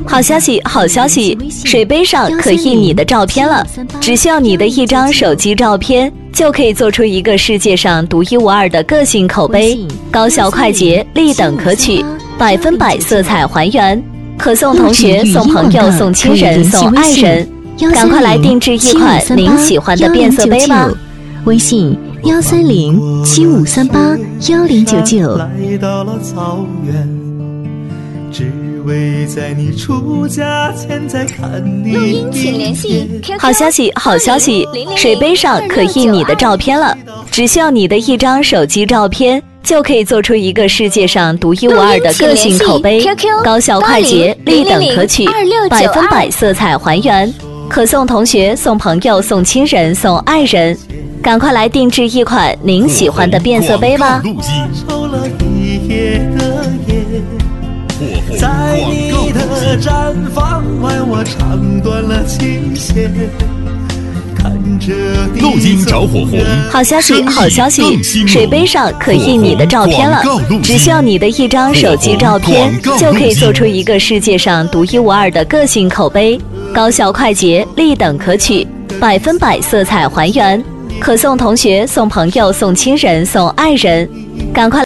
好消息，好消息！水杯上可印你的照片了，只需要你的一张手机照片，就可以做出一个世界上独一无二的个性口碑，高效快捷，立等可取，100%色彩还原，可送同学、送朋友、送亲人、送爱人。赶快来定制一款您喜欢的变色杯吧！ 微信13075381099。 来到了草原，只为在你出嫁前再看你录音请联系 QQ。 好消息，好消息！水杯上可印你的照片了，只需要你的一张手机照片，就可以做出一个世界上独一无二的个性口碑，高效快捷，立等可取，100%色彩还原，可送同学、送朋友、送亲人、送爱人。赶快来定制一款您喜欢的变色杯吧！ 抽了一夜的夜，在你的毡房外，我唱断了琴弦。 录音着火红， 好消息，好消息！水杯上可印你的照片了，只需要你的一张手机照片，就可以做出一个世界上独一无二的个性口碑，高效快捷，立等可取，100%色彩还原，可送同学、送朋友、送亲人、送爱人。赶快